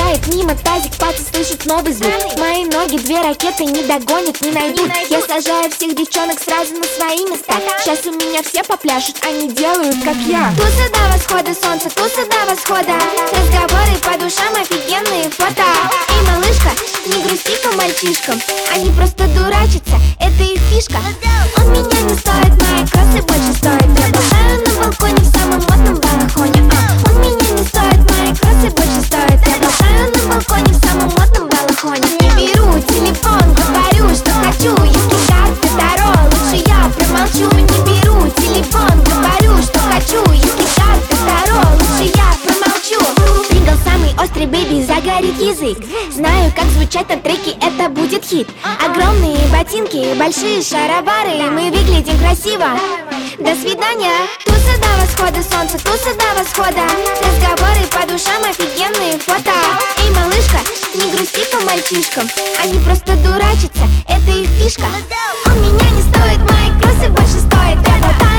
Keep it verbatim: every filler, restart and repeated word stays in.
проезжает мимо тазик, паца слышит новый звук. Мои ноги две ракеты не догонят, не найдут. Я сажаю всех девчонок сразу на свои места. Сейчас у меня все попляшут, они делают как я. Туса до восхода солнца, туса до восхода. Разговоры по душам, офигенные фото. Эй, малышка, не грусти по мальчишкам, они просто дурачатся, это их фишка. Он меня не стоит, мои кроссы больше стоят. Я болтаю на балконе в самом модном балахоне. а. Он меня не стоит, мои кроссы больше стоят. Я болтаю на балконе в самом модном балахоне. Не беру телефон, говорю, что хочу. Если карты Таро, лучше я промолчу. Не беру телефон, говорю, что хочу. Если карты Таро, лучше я промолчу. Прингл самый острый, бэйби, загорит язык. Знаю, как звучат на треке, это будет хит. Огромные ботинки, большие шаровары, мы выглядим красиво. До свидания. Туса до восхода солнца, туса до восхода. Разговоры по душам, офигенные фото. Эй, малышка, не грусти по мальчишкам, они просто дурачатся, это их фишка. Он меня не стоит, мои кроссы больше стоят. Я болтаю